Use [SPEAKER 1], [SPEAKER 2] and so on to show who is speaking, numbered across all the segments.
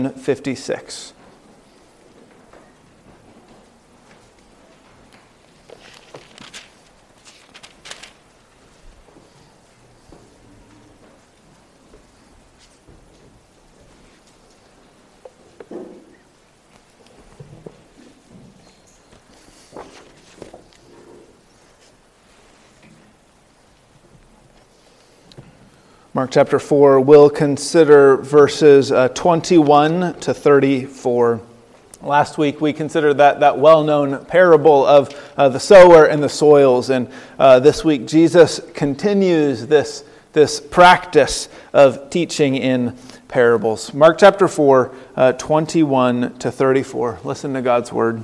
[SPEAKER 1] 56. Mark chapter 4, we'll consider verses 21 to 34. Last week we considered that well-known parable of the sower and the soils. And this week Jesus continues this practice of teaching in parables. Mark chapter 4, 21 to 34. Listen to God's word.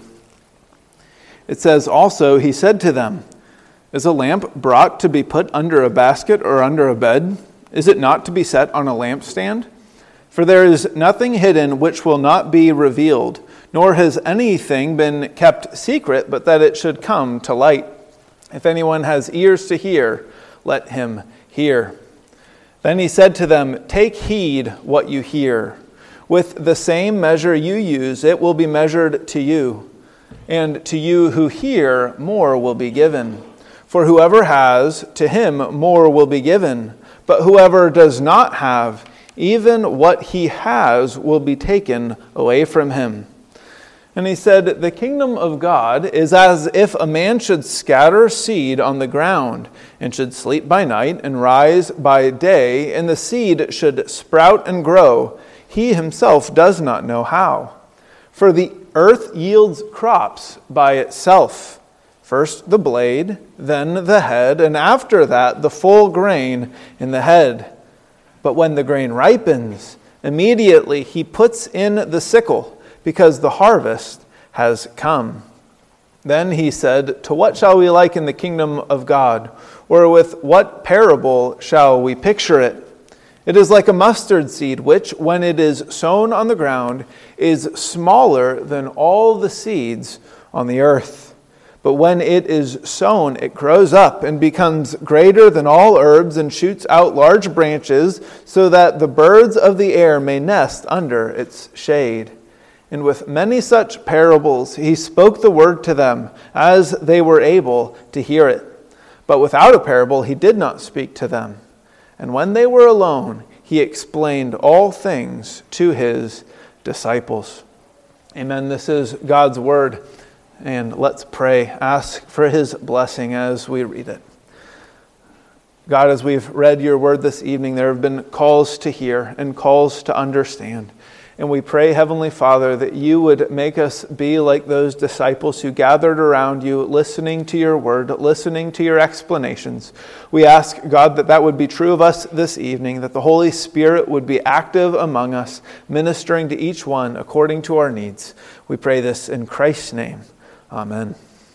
[SPEAKER 1] It says, "Also he said to them, 'Is a lamp brought to be put under a basket or under a bed? Is it not to be set on a lampstand? For there is nothing hidden which will not be revealed, nor has anything been kept secret, but that it should come to light. If anyone has ears to hear, let him hear.' Then he said to them, 'Take heed what you hear. With the same measure you use, it will be measured to you. And to you who hear, more will be given. For whoever has, to him more will be given. But whoever does not have, even what he has will be taken away from him.' And he said, 'The kingdom of God is as if a man should scatter seed on the ground, and should sleep by night and rise by day, and the seed should sprout and grow. He himself does not know how. For the earth yields crops by itself. First the blade, then the head, and after that the full grain in the head. But when the grain ripens, immediately he puts in the sickle, because the harvest has come.' Then he said, 'To what shall we liken the kingdom of God? Or with what parable shall we picture it? It is like a mustard seed, which, when it is sown on the ground, is smaller than all the seeds on the earth. But when it is sown, it grows up and becomes greater than all herbs and shoots out large branches, so that the birds of the air may nest under its shade.' And with many such parables he spoke the word to them, as they were able to hear it. But without a parable he did not speak to them. And when they were alone, he explained all things to his disciples." Amen. This is God's word. And let's pray, ask for his blessing as we read it. God, as we've read your word this evening, there have been calls to hear and calls to understand. And we pray, Heavenly Father, that you would make us be like those disciples who gathered around you, listening to your word, listening to your explanations. We ask, God, that that would be true of us this evening, that the Holy Spirit would be active among us, ministering to each one according to our needs. We pray this in Christ's name. Amen.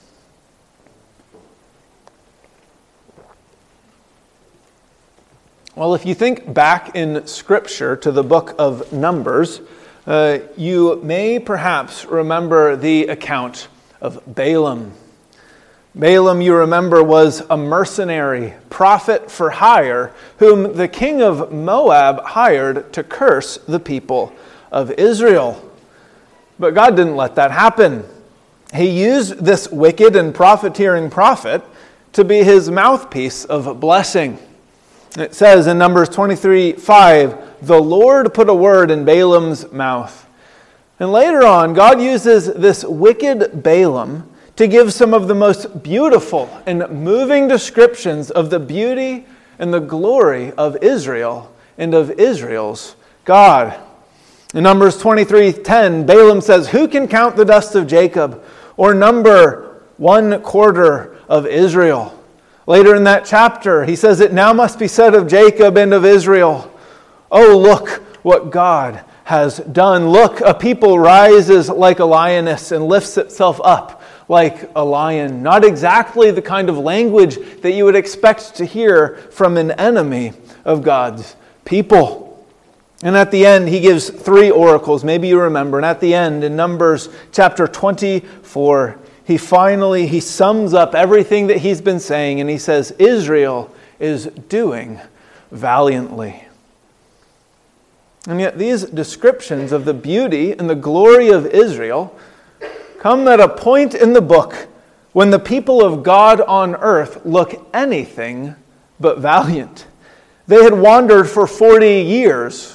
[SPEAKER 1] Well, if you think back in Scripture to the book of Numbers, you may perhaps remember the account of Balaam. Balaam, you remember, was a mercenary prophet for hire, whom the king of Moab hired to curse the people of Israel. But God didn't let that happen. He used this wicked and profiteering prophet to be his mouthpiece of blessing. It says in Numbers 23:5, "The Lord put a word in Balaam's mouth." And later on, God uses this wicked Balaam to give some of the most beautiful and moving descriptions of the beauty and the glory of Israel and of Israel's God. In Numbers 23:10, Balaam says, "Who can count the dust of Jacob, or number 1/4 of Israel?" Later in that chapter, he says, "It now must be said of Jacob and of Israel, oh, look what God has done. Look, a people rises like a lioness and lifts itself up like a lion." Not exactly the kind of language that you would expect to hear from an enemy of God's people. And at the end, he gives 3 oracles. Maybe you remember. And at the end, in Numbers chapter 24, he sums up everything that he's been saying, and he says, Israel is doing valiantly. And yet these descriptions of the beauty and the glory of Israel come at a point in the book when the people of God on earth look anything but valiant. They had wandered for 40 years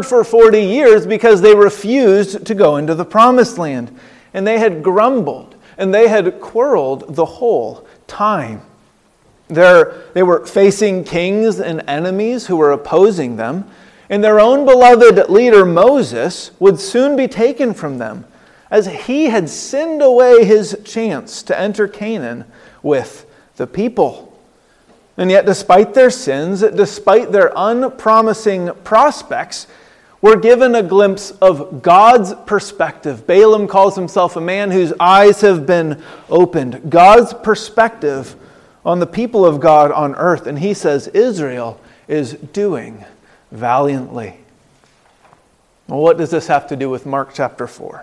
[SPEAKER 1] because they refused to go into the promised land. And they had grumbled and they had quarreled the whole time. They were facing kings and enemies who were opposing them, and their own beloved leader Moses would soon be taken from them, as he had sinned away his chance to enter Canaan with the people. And yet, despite their sins, despite their unpromising prospects, we're given a glimpse of God's perspective. Balaam calls himself a man whose eyes have been opened. God's perspective on the people of God on earth. And he says Israel is doing valiantly. Well, what does this have to do with Mark chapter 4?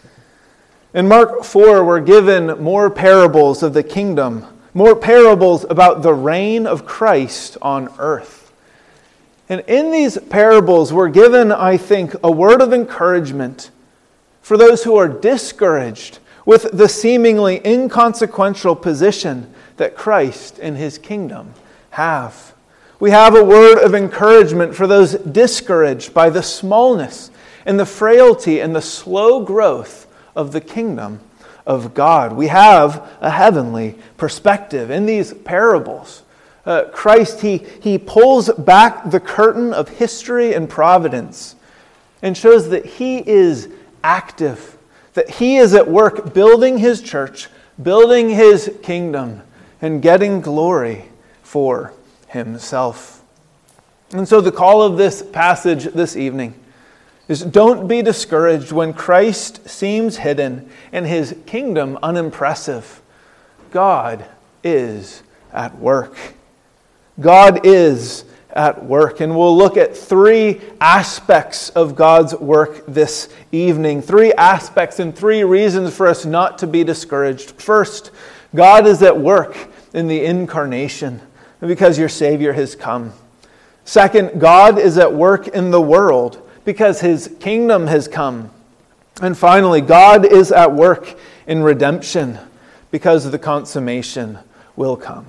[SPEAKER 1] In Mark 4, we're given more parables of the kingdom, more parables about the reign of Christ on earth. And in these parables, we're given, I think, a word of encouragement for those who are discouraged with the seemingly inconsequential position that Christ and his kingdom have. We have a word of encouragement for those discouraged by the smallness and the frailty and the slow growth of the kingdom of God. We have a heavenly perspective in these parables. Christ, he pulls back the curtain of history and providence and shows that he is active, that he is at work building his church, building his kingdom, and getting glory for himself. And so the call of this passage this evening is, don't be discouraged when Christ seems hidden and his kingdom unimpressive. God is at work. God is at work. And we'll look at three aspects of God's work this evening. Three aspects and three reasons for us not to be discouraged. First, God is at work in the incarnation because your Savior has come. Second, God is at work in the world because his kingdom has come. And finally, God is at work in redemption because the consummation will come.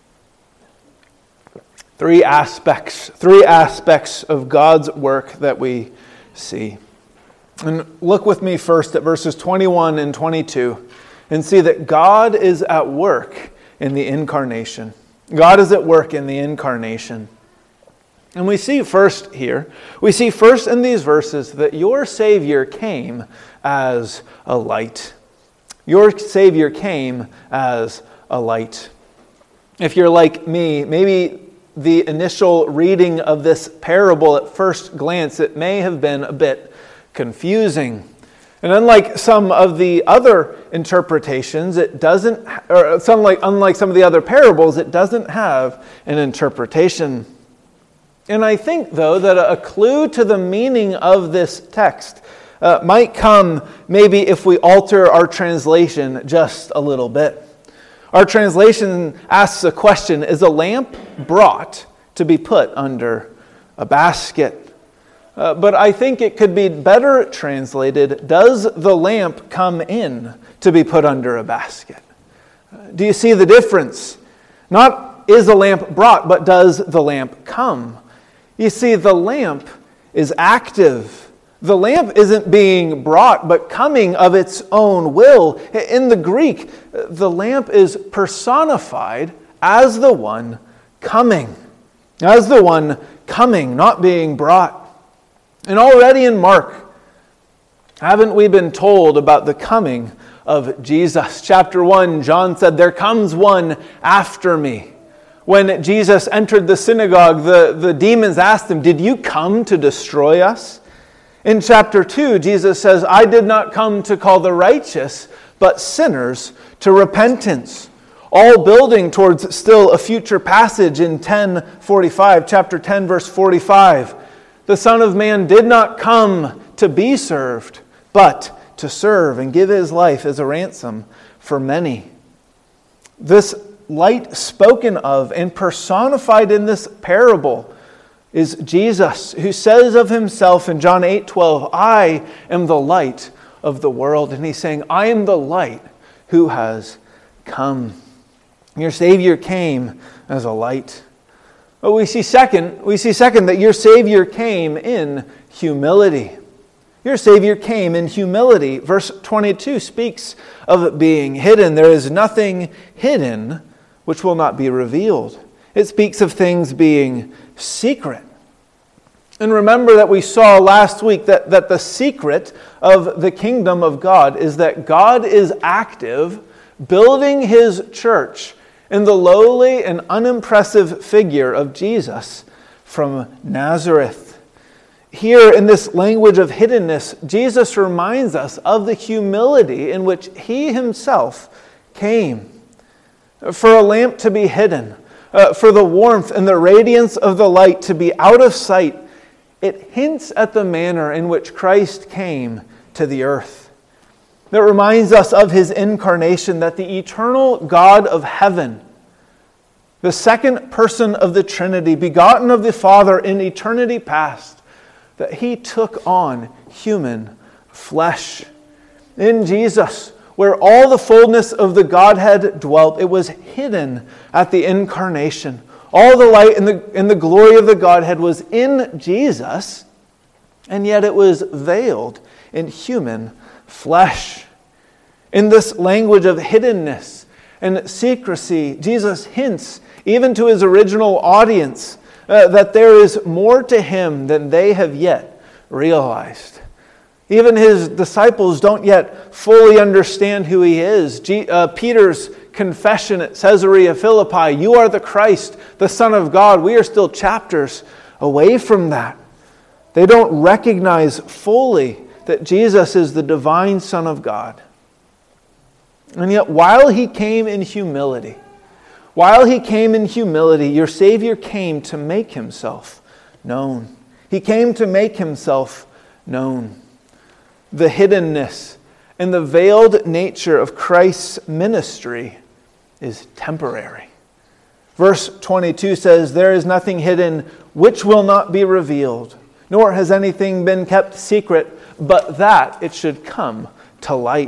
[SPEAKER 1] Three aspects of God's work that we see. And look with me first at verses 21 and 22 and see that God is at work in the incarnation. God is at work in the incarnation. And we see first in these verses that your Savior came as a light. Your Savior came as a light. If you're like me, maybe the initial reading of this parable at first glance, it may have been a bit confusing. And unlike some of the other interpretations, unlike some of the other parables, it doesn't have an interpretation. And I think, though, that a clue to the meaning of this text might come maybe if we alter our translation just a little bit. Our translation asks a question: is a lamp brought to be put under a basket? But I think it could be better translated: does the lamp come in to be put under a basket? Do you see the difference? Not is a lamp brought, but does the lamp come? You see, the lamp is active. The lamp isn't being brought, but coming of its own will. In the Greek, the lamp is personified as the one coming. As the one coming, not being brought. And already in Mark, haven't we been told about the coming of Jesus? Chapter 1, John said, "There comes one after me." When Jesus entered the synagogue, the demons asked him, "Did you come to destroy us?" In chapter 2, Jesus says, "I did not come to call the righteous, but sinners to repentance." All building towards still a future passage in chapter 10, verse 45. The Son of Man did not come to be served, but to serve and give his life as a ransom for many. This light spoken of and personified in this parable is Jesus, who says of himself in John 8:12, I am the light of the world. And he's saying, I am the light who has come. Your Savior came as a light. But we see second that your Savior came in humility. Your Savior came in humility. Verse 22 speaks of it being hidden. There is nothing hidden which will not be revealed. It speaks of things being secret. And remember that we saw last week that the secret of the kingdom of God is that God is active, building his church in the lowly and unimpressive figure of Jesus from Nazareth. Here in this language of hiddenness, Jesus reminds us of the humility in which he himself came. For a lamp to be hidden, for the warmth and the radiance of the light to be out of sight, it hints at the manner in which Christ came to the earth. It reminds us of his incarnation, that the eternal God of heaven, the second person of the Trinity, begotten of the Father in eternity past, that he took on human flesh. In Jesus, where all the fullness of the Godhead dwelt, it was hidden at the incarnation. All the light and the glory of the Godhead was in Jesus, and yet it was veiled in human flesh. In this language of hiddenness and secrecy, Jesus hints, even to his original audience, that there is more to him than they have yet realized. Even his disciples don't yet fully understand who he is. Peter's confession at Caesarea Philippi, you are the Christ, the Son of God. We are still chapters away from that. They don't recognize fully that Jesus is the divine Son of God. And yet, while he came in humility, your Savior came to make himself known. He came to make himself known. The hiddenness and the veiled nature of Christ's ministry is temporary. Verse 22 says, there is nothing hidden which will not be revealed, nor has anything been kept secret, but that it should come to light.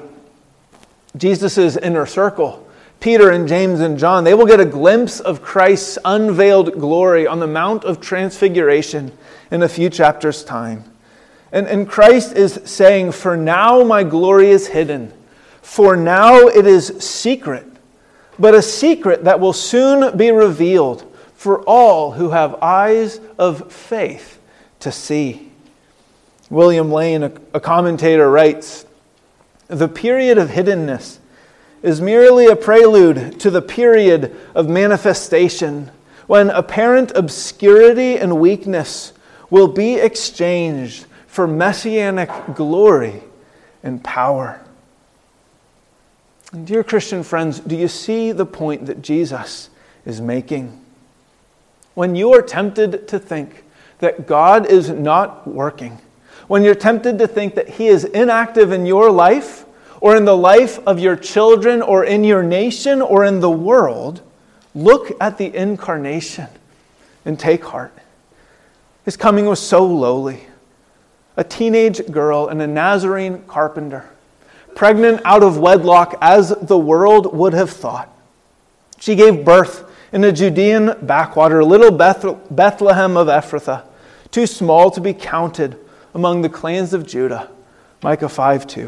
[SPEAKER 1] Jesus' inner circle, Peter and James and John, they will get a glimpse of Christ's unveiled glory on the Mount of Transfiguration in a few chapters' time. And Christ is saying, for now my glory is hidden. For now it is secret, but a secret that will soon be revealed for all who have eyes of faith to see. William Lane, a commentator, writes, the period of hiddenness is merely a prelude to the period of manifestation, when apparent obscurity and weakness will be exchanged for messianic glory and power. And dear Christian friends, do you see the point that Jesus is making? When you are tempted to think that God is not working, when you're tempted to think that he is inactive in your life, or in the life of your children, or in your nation, or in the world, look at the incarnation and take heart. His coming was so lowly. A teenage girl and a Nazarene carpenter, pregnant out of wedlock as the world would have thought. She gave birth in a Judean backwater, little Bethlehem of Ephrathah, too small to be counted among the clans of Judah. Micah 5:2.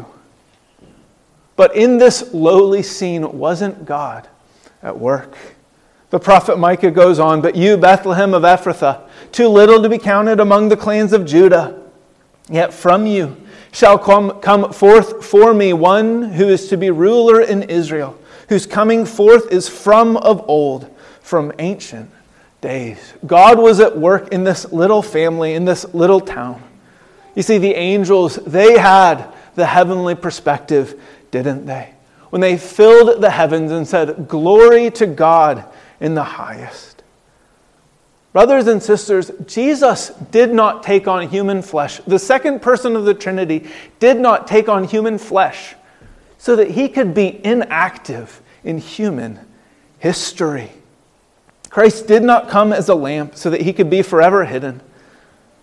[SPEAKER 1] But in this lowly scene wasn't God at work. The prophet Micah goes on, but you, Bethlehem of Ephrathah, too little to be counted among the clans of Judah, yet from you shall come forth for me one who is to be ruler in Israel, whose coming forth is from of old, from ancient days. God was at work in this little family, in this little town. You see, the angels, they had the heavenly perspective, didn't they? When they filled the heavens and said, glory to God in the highest. Brothers and sisters, Jesus did not take on human flesh. The second person of the Trinity did not take on human flesh so that he could be inactive in human history. Christ did not come as a lamp so that he could be forever hidden.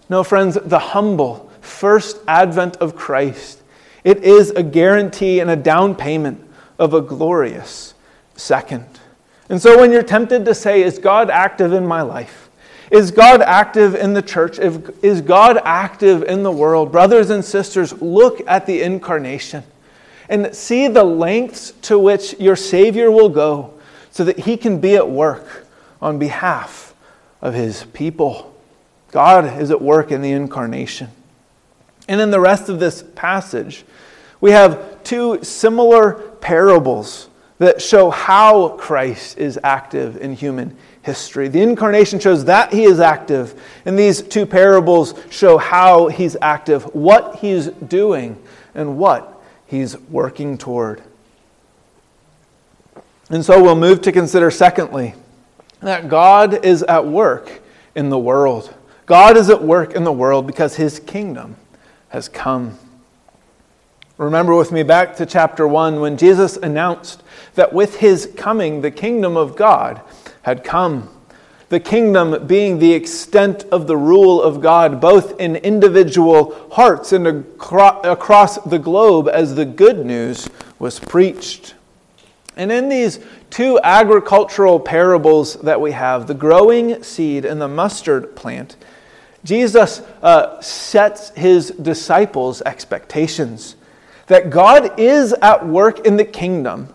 [SPEAKER 1] No, friends, the humble first advent of Christ, it is a guarantee and a down payment of a glorious second. And so when you're tempted to say, is God active in my life? Is God active in the church? Is God active in the world? Brothers and sisters, look at the incarnation and see the lengths to which your Savior will go so that he can be at work on behalf of his people. God is at work in the incarnation. And in the rest of this passage, we have two similar parables that show how Christ is active in human history. The incarnation shows that he is active, and these two parables show how he's active, what he's doing, and what he's working toward. And so we'll move to consider, secondly, that God is at work in the world. God is at work in the world because his kingdom has come. Remember with me back to chapter 1 when Jesus announced that with his coming, the kingdom of God had come. The kingdom being the extent of the rule of God, both in individual hearts and across the globe as the good news was preached. And in these two agricultural parables that we have, the growing seed and the mustard plant, Jesus sets his disciples' expectations that God is at work in the kingdom,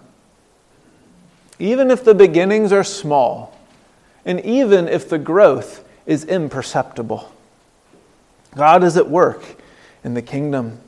[SPEAKER 1] even if the beginnings are small, and even if the growth is imperceptible. God is at work in the kingdom.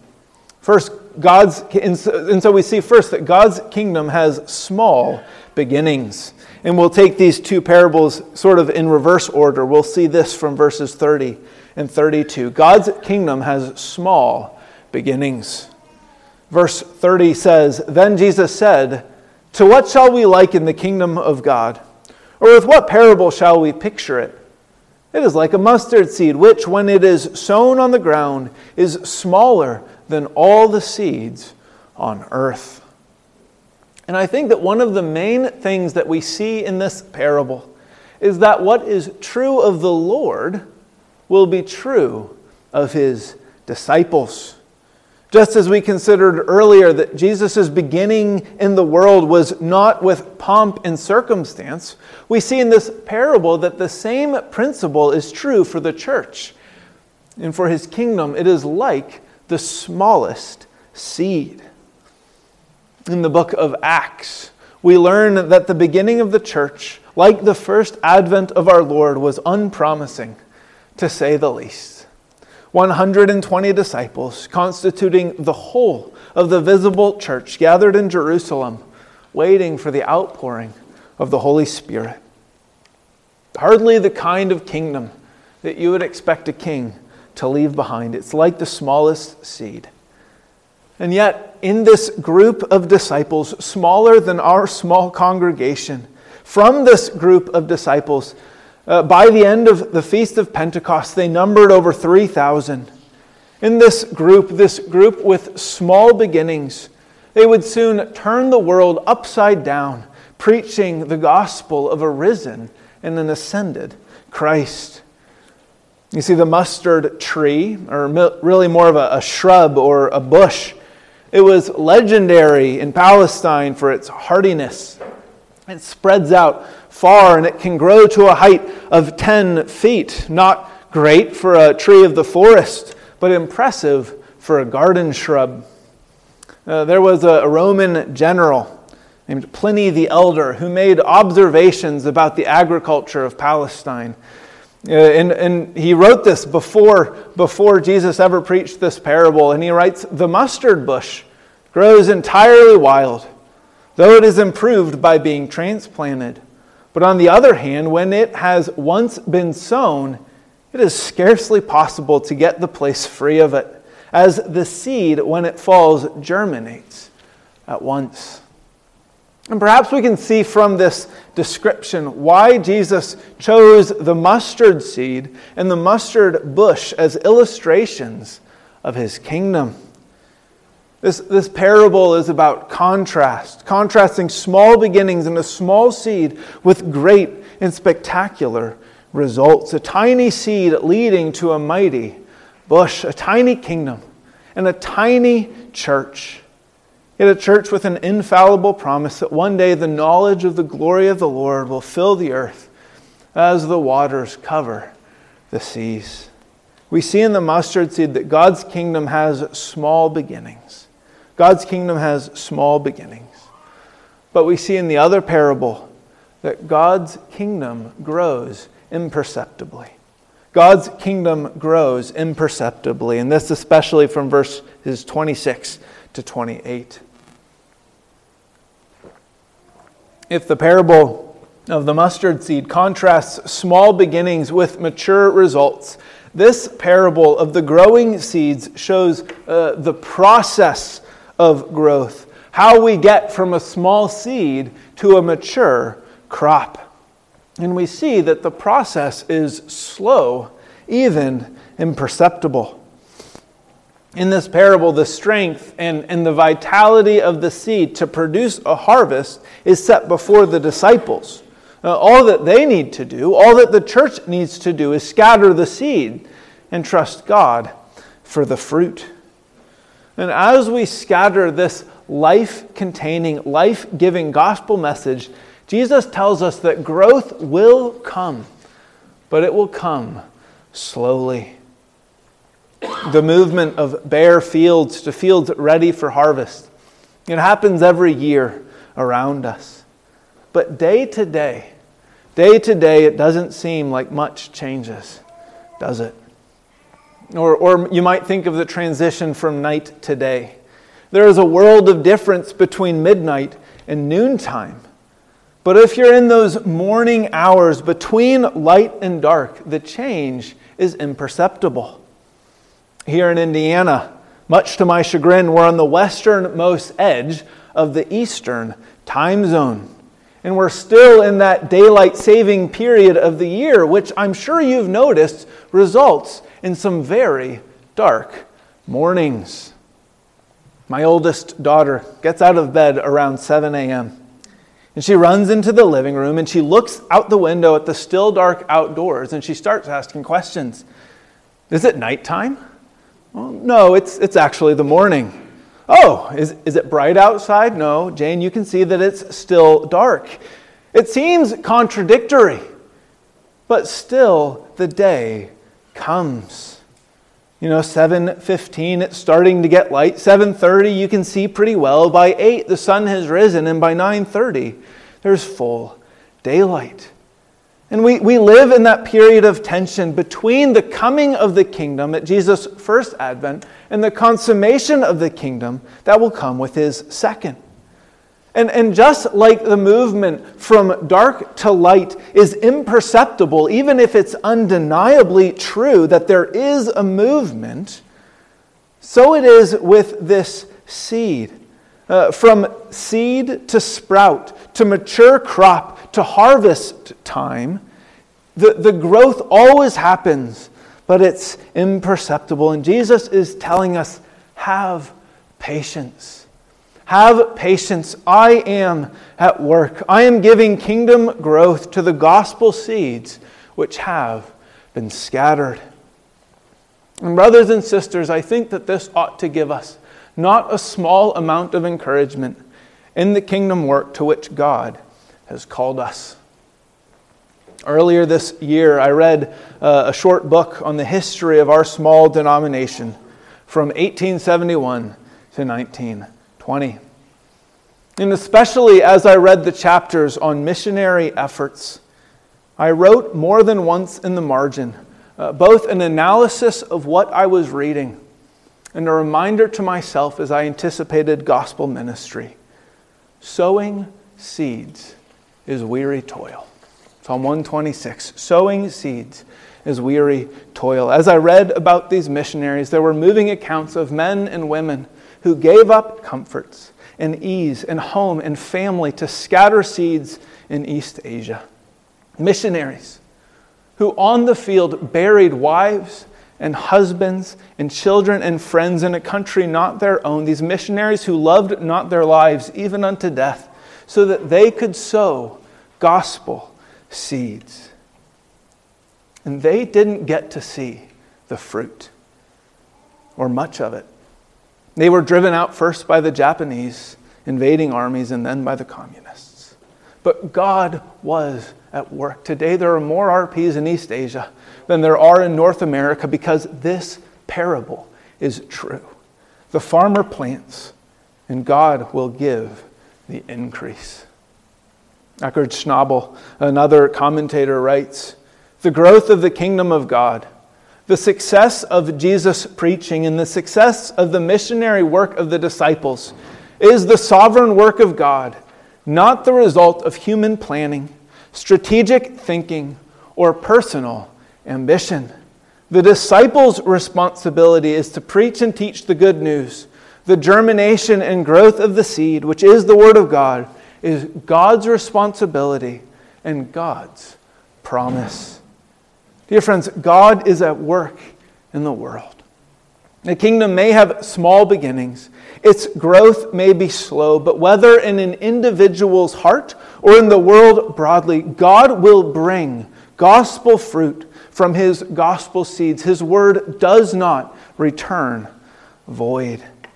[SPEAKER 1] And so we see first that God's kingdom has small beginnings. And we'll take these two parables sort of in reverse order. We'll see this from verses 30 and 32. God's kingdom has small beginnings. Verse 30 says, "Then Jesus said, 'To what shall we liken the kingdom of God? Or with what parable shall we picture it? It is like a mustard seed, which, when it is sown on the ground, is smaller than all the seeds on earth.'" And I think that one of the main things that we see in this parable is that what is true of the Lord will be true of his disciples. Just as we considered earlier that Jesus' beginning in the world was not with pomp and circumstance, we see in this parable that the same principle is true for the church. And for his kingdom, it is like the smallest seed. In the book of Acts, we learn that the beginning of the church, like the first advent of our Lord, was unpromising, to say the least. 120 disciples, constituting the whole of the visible church, gathered in Jerusalem, waiting for the outpouring of the Holy Spirit. Hardly the kind of kingdom that you would expect a king to leave behind. It's like the smallest seed. And yet, in this group of disciples, smaller than our small congregation, from this group of disciples, by the end of the Feast of Pentecost, they numbered over 3,000. In this group with small beginnings, they would soon turn the world upside down, preaching the gospel of a risen and an ascended Christ. You see, the mustard tree, or really more of a shrub or a bush, it was legendary in Palestine for its hardiness. It spreads out far and it can grow to a height of 10 feet. Not great for a tree of the forest, but impressive for a garden shrub. There was a Roman general named Pliny the Elder who made observations about the agriculture of Palestine. And he wrote this before Jesus ever preached this parable. And he writes, "The mustard bush grows entirely wild, though it is improved by being transplanted. But on the other hand, when it has once been sown, it is scarcely possible to get the place free of it, as the seed, when it falls, germinates at once." And perhaps we can see from this description why Jesus chose the mustard seed and the mustard bush as illustrations of his kingdom. This parable is about contrasting small beginnings and a small seed with great and spectacular results. A tiny seed leading to a mighty bush, a tiny kingdom, and a tiny church. Yet a church with an infallible promise that one day the knowledge of the glory of the Lord will fill the earth as the waters cover the seas. We see in the mustard seed that God's kingdom has small beginnings. God's kingdom has small beginnings. But we see in the other parable that God's kingdom grows imperceptibly. God's kingdom grows imperceptibly, and this especially from verses 26 to 28. If the parable of the mustard seed contrasts small beginnings with mature results, this parable of the growing seeds shows the process of growth, how we get from a small seed to a mature crop. And we see that the process is slow, even imperceptible. In this parable, the strength and the vitality of the seed to produce a harvest is set before the disciples. All that they need to do, all that the church needs to do is scatter the seed and trust God for the fruit. And as we scatter this life-containing, life-giving gospel message, Jesus tells us that growth will come, but it will come slowly. The movement of bare fields to fields ready for harvest, it happens every year around us. But day to day, it doesn't seem like much changes, does it? Or you might think of the transition from night to day. There is a world of difference between midnight and noontime. But if you're in those morning hours between light and dark, the change is imperceptible. Here in Indiana, much to my chagrin, we're on the westernmost edge of the Eastern time zone. And we're still in that daylight saving period of the year, which I'm sure you've noticed results in some very dark mornings. My oldest daughter gets out of bed around 7 a.m. and she runs into the living room and she looks out the window at the still dark outdoors and she starts asking questions. Is it nighttime? Well, no, it's actually the morning. Oh, is it bright outside? No, Jane, you can see that it's still dark. It seems contradictory, but still the day comes. 7:15, it's starting to get light. 7:30, you can see pretty well. By 8, the sun has risen, and by 9:30, there's full daylight. And we live in that period of tension between the coming of the kingdom at Jesus' first advent and the consummation of the kingdom that will come with his second. And just like the movement from dark to light is imperceptible, even if it's undeniably true that there is a movement, so it is with this seed. From seed to sprout, to mature crop, to harvest time, the growth always happens, but it's imperceptible. And Jesus is telling us, have patience. Have patience. I am at work. I am giving kingdom growth to the gospel seeds which have been scattered. And brothers and sisters, I think that this ought to give us not a small amount of encouragement in the kingdom work to which God has called us. Earlier this year, I read a short book on the history of our small denomination from 1871 to 1920. And especially as I read the chapters on missionary efforts, I wrote more than once in the margin both an analysis of what I was reading and a reminder to myself as I anticipated gospel ministry. Sowing seeds is weary toil. Psalm 126, sowing seeds is weary toil. As I read about these missionaries, there were moving accounts of men and women who gave up comforts and ease and home and family to scatter seeds in East Asia. Missionaries who on the field buried wives and husbands and children and friends in a country not their own. These missionaries who loved not their lives even unto death so that they could sow gospel seeds. And they didn't get to see the fruit, or much of it. They were driven out first by the Japanese invading armies and then by the communists. But God was at work. Today there are more RPs in East Asia than there are in North America because this parable is true. The farmer plants and God will give the increase. Eckhard Schnabel, another commentator, writes, "The growth of the kingdom of God, the success of Jesus' preaching, and the success of the missionary work of the disciples is the sovereign work of God, not the result of human planning, strategic thinking, or personal ambition. The disciples' responsibility is to preach and teach the good news. The germination and growth of the seed, which is the Word of God, is God's responsibility and God's promise." Dear friends, God is at work in the world. The kingdom may have small beginnings. Its growth may be slow, but whether in an individual's heart or in the world broadly, God will bring gospel fruit from His gospel seeds. His word does not return void.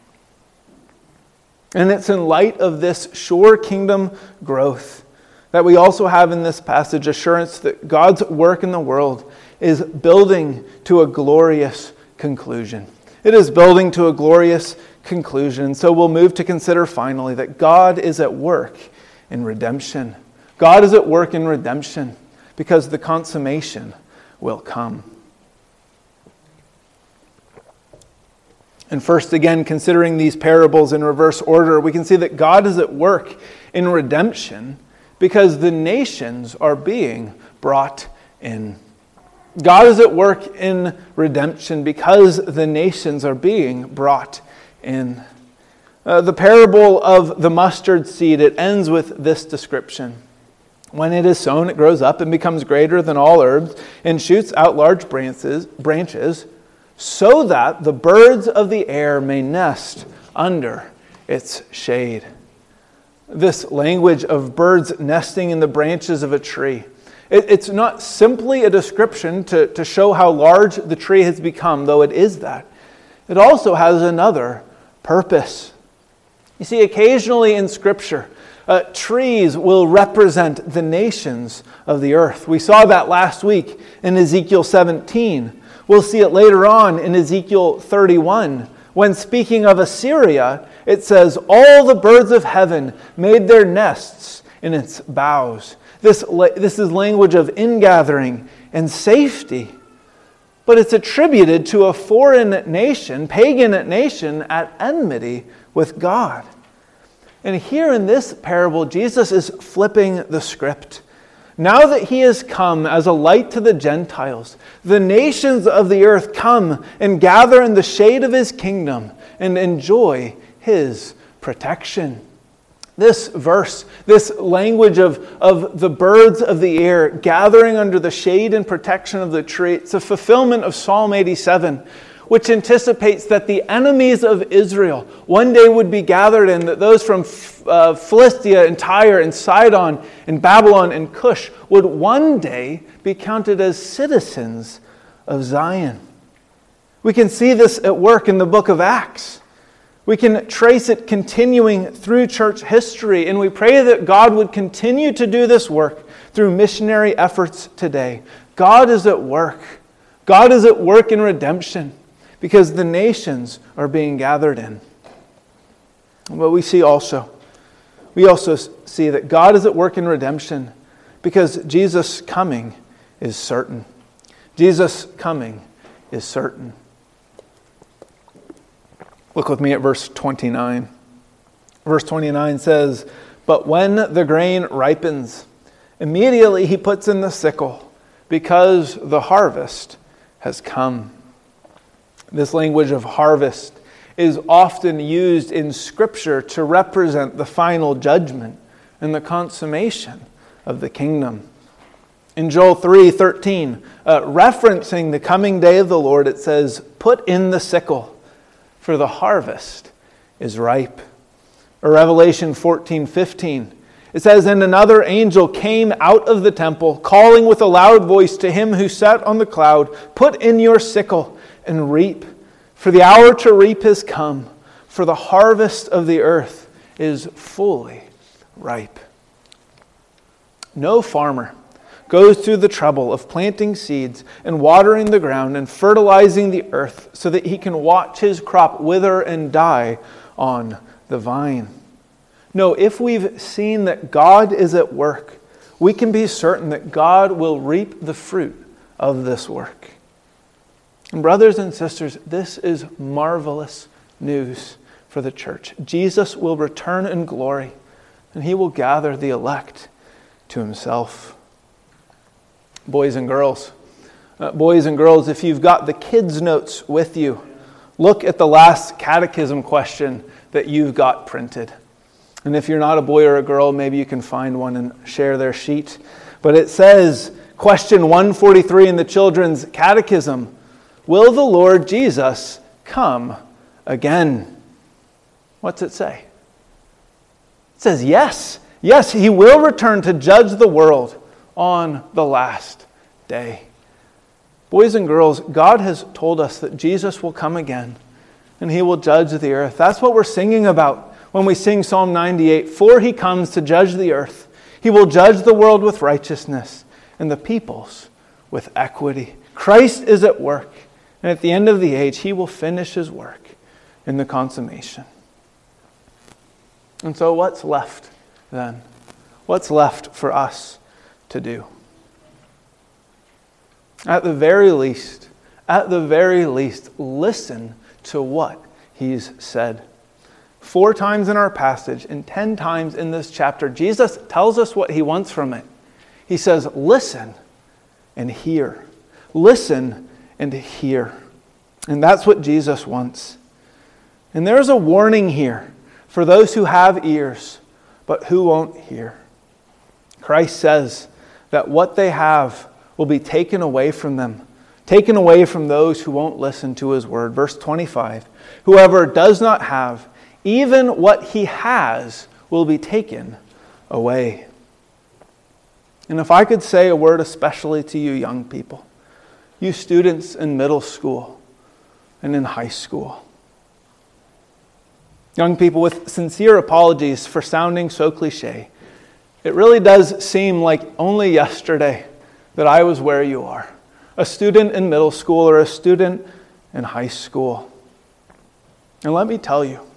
[SPEAKER 1] And it's in light of this sure kingdom growth that we also have in this passage assurance that God's work in the world is building to a glorious conclusion. It is building to a glorious conclusion. So we'll move to consider finally that God is at work in redemption. God is at work in redemption because the consummation will come. And first, again, considering these parables in reverse order, we can see that God is at work in redemption because the nations are being brought in. God is at work in redemption because the nations are being brought in. The parable of the mustard seed, it ends with this description. When it is sown, it grows up and becomes greater than all herbs and shoots out large branches, so that the birds of the air may nest under its shade. This language of birds nesting in the branches of a tree, it's not simply a description to show how large the tree has become, though it is that. It also has another purpose. You see, occasionally in Scripture, trees will represent the nations of the earth. We saw that last week in Ezekiel 17. We'll see it later on in Ezekiel 31. When speaking of Assyria, it says, "All the birds of heaven made their nests in its boughs." This is language of ingathering and safety. But it's attributed to a foreign nation, pagan nation, at enmity with God. And here in this parable, Jesus is flipping the script. Now that He has come as a light to the Gentiles, the nations of the earth come and gather in the shade of His kingdom and enjoy His protection. This verse, this language of the birds of the air gathering under the shade and protection of the tree, it's a fulfillment of Psalm 87, which anticipates that the enemies of Israel one day would be gathered in, that those from Philistia and Tyre and Sidon and Babylon and Cush would one day be counted as citizens of Zion. We can see this at work in the book of Acts. We can trace it continuing through church history, and we pray that God would continue to do this work through missionary efforts today. God is at work. God is at work in redemption because the nations are being gathered in. But we also see that God is at work in redemption because Jesus' coming is certain. Jesus' coming is certain. Look with me at verse 29. Verse 29 says, "But when the grain ripens, immediately He puts in the sickle, because the harvest has come." This language of harvest is often used in Scripture to represent the final judgment and the consummation of the kingdom. In Joel 3:13, referencing the coming day of the Lord, it says, "Put in the sickle, for the harvest is ripe." Or Revelation 14:15, It says, "And another angel came out of the temple, calling with a loud voice to him who sat on the cloud, 'Put in your sickle and reap, for the hour to reap has come, for the harvest of the earth is fully ripe.'" No farmer goes through the trouble of planting seeds and watering the ground and fertilizing the earth so that he can watch his crop wither and die on the vine. No, if we've seen that God is at work, we can be certain that God will reap the fruit of this work. And brothers and sisters, this is marvelous news for the church. Jesus will return in glory, and he will gather the elect to himself. Boys and girls, if you've got the kids' notes with you, look at the last catechism question that you've got printed. And if you're not a boy or a girl, maybe you can find one and share their sheet. But it says, question 143 in the Children's Catechism, "Will the Lord Jesus come again?" What's it say? It says yes. Yes, he will return to judge the world on the last day. Boys and girls, God has told us that Jesus will come again and he will judge the earth. That's what we're singing about when we sing Psalm 98. "For he comes to judge the earth. He will judge the world with righteousness and the peoples with equity." Christ is at work, and at the end of the age, he will finish his work in the consummation. And so what's left then? What's left for us to do? At the very least, listen to what he's said. 4 times in our passage and 10 times in this chapter, Jesus tells us what he wants from it. He says, listen and hear. Listen and hear. And that's what Jesus wants. And there's a warning here for those who have ears, but who won't hear. Christ says that what they have will be taken away from them, taken away from those who won't listen to his word. Verse 25, "Whoever does not have, even what he has will be taken away." And if I could say a word especially to you young people, you students in middle school and in high school. Young people, with sincere apologies for sounding so cliche, it really does seem like only yesterday that I was where you are, a student in middle school or a student in high school. And let me tell you,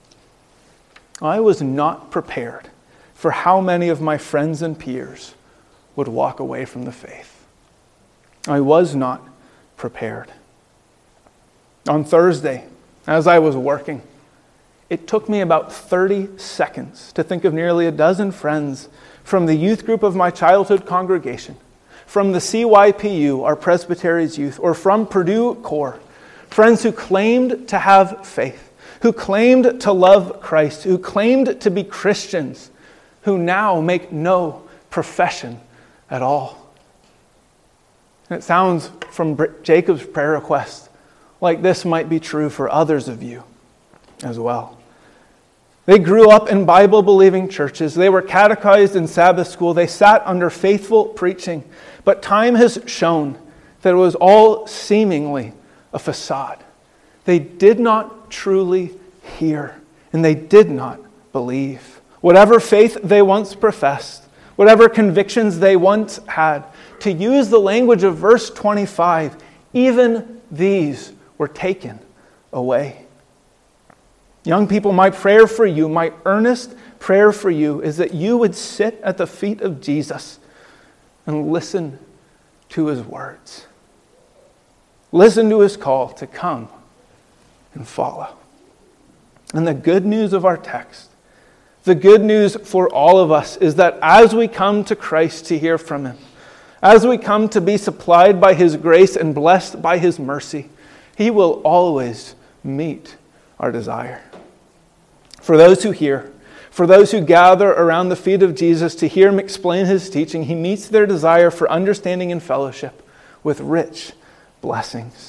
[SPEAKER 1] I was not prepared for how many of my friends and peers would walk away from the faith. I was not prepared. On Thursday, as I was working, it took me about 30 seconds to think of nearly a dozen friends from the youth group of my childhood congregation, from the CYPU, our Presbytery's youth, or from Purdue Core, friends who claimed to have faith, who claimed to love Christ, who claimed to be Christians, who now make no profession at all. And it sounds from Jacob's prayer request like this might be true for others of you as well. They grew up in Bible-believing churches. They were catechized in Sabbath school. They sat under faithful preaching. But time has shown that it was all seemingly a facade. They did not truly hear, and they did not believe. Whatever faith they once professed, whatever convictions they once had, to use the language of verse 25, even these were taken away. Young people, my prayer for you, my earnest prayer for you is that you would sit at the feet of Jesus and listen to his words. Listen to his call to come and follow. And the good news of our text, the good news for all of us is that as we come to Christ to hear from him, as we come to be supplied by his grace and blessed by his mercy, he will always meet our desire. For those who hear, for those who gather around the feet of Jesus to hear him explain his teaching, he meets their desire for understanding and fellowship with rich blessings.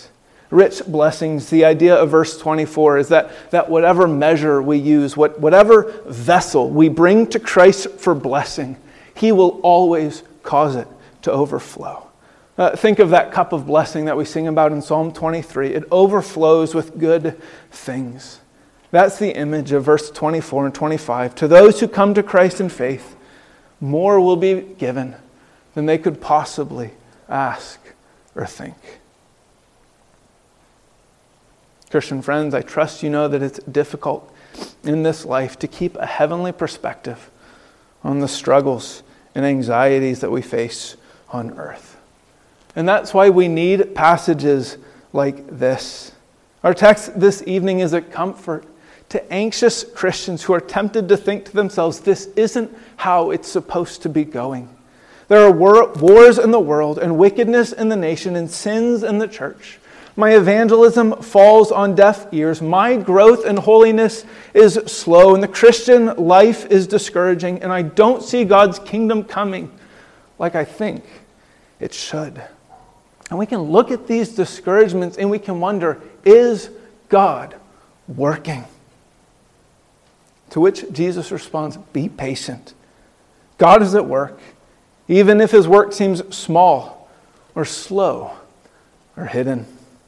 [SPEAKER 1] rich blessings. The idea of verse 24 is that whatever measure we use, whatever vessel we bring to Christ for blessing, He will always cause it to overflow. Think of that cup of blessing that we sing about in Psalm 23. It overflows with good things. That's the image of verse 24 and 25. To those who come to Christ in faith, more will be given than they could possibly ask or think. Christian friends, I trust you know that it's difficult in this life to keep a heavenly perspective on the struggles and anxieties that we face on earth. And that's why we need passages like this. Our text this evening is a comfort to anxious Christians who are tempted to think to themselves, this isn't how it's supposed to be going. There are wars in the world and wickedness in the nation and sins in the church. My evangelism falls on deaf ears. My growth in holiness is slow, and the Christian life is discouraging, and I don't see God's kingdom coming like I think it should. And we can look at these discouragements and we can wonder, is God working? To which Jesus responds, be patient. God is at work, even if His work seems small or slow or hidden.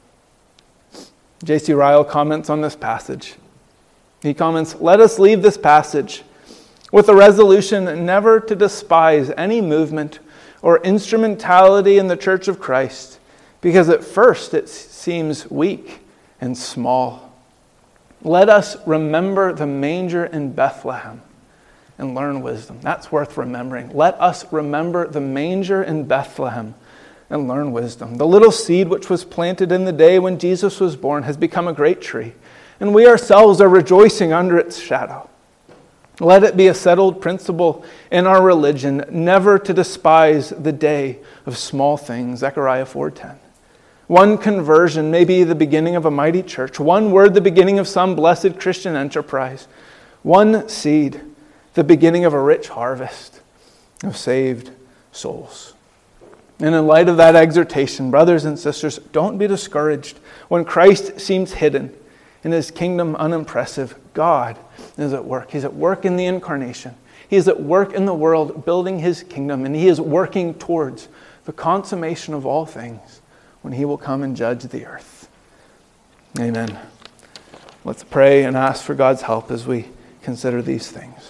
[SPEAKER 1] J.C. Ryle comments on this passage. He comments, let us leave this passage with a resolution never to despise any movement or instrumentality in the Church of Christ, because at first it seems weak and small. Let us remember the manger in Bethlehem and learn wisdom. That's worth remembering. Let us remember the manger in Bethlehem and learn wisdom. The little seed which was planted in the day when Jesus was born has become a great tree, and we ourselves are rejoicing under its shadow. Let it be a settled principle in our religion never to despise the day of small things. Zechariah 4:10. One conversion may be the beginning of a mighty church. One word, the beginning of some blessed Christian enterprise. One seed, the beginning of a rich harvest of saved souls. And in light of that exhortation, brothers and sisters, don't be discouraged when Christ seems hidden and His kingdom unimpressive. God is at work. He's at work in the incarnation. He is at work in the world building His kingdom, and He is working towards the consummation of all things when He will come and judge the earth. Amen. Let's pray and ask for God's help as we consider these things.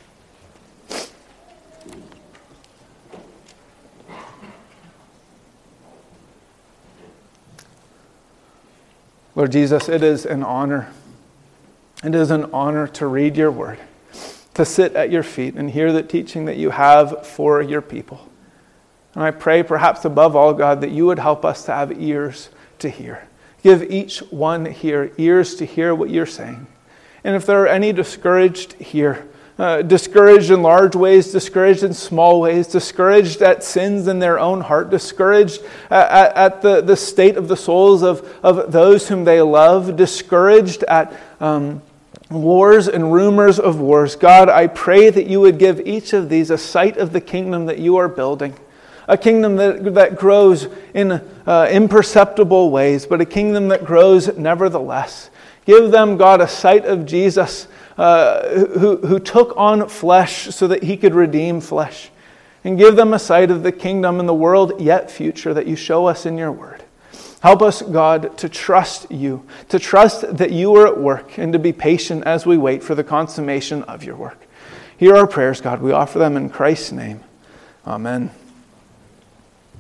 [SPEAKER 1] Lord Jesus, it is an honor. It is an honor to read your word, to sit at your feet and hear the teaching that you have for your people. And I pray perhaps above all, God, that you would help us to have ears to hear. Give each one here ears to hear what you're saying. And if there are any discouraged here, discouraged in large ways, discouraged in small ways, discouraged at sins in their own heart, discouraged at the state of the souls of those whom they love, discouraged at wars and rumors of wars. God, I pray that you would give each of these a sight of the kingdom that you are building, a kingdom that grows in imperceptible ways, but a kingdom that grows nevertheless. Give them, God, a sight of Jesus, who took on flesh so that He could redeem flesh. And give them a sight of the kingdom and the world yet future that you show us in your word. Help us, God, to trust you, to trust that you are at work, and to be patient as we wait for the consummation of your work. Hear our prayers, God. We offer them in Christ's name. Amen.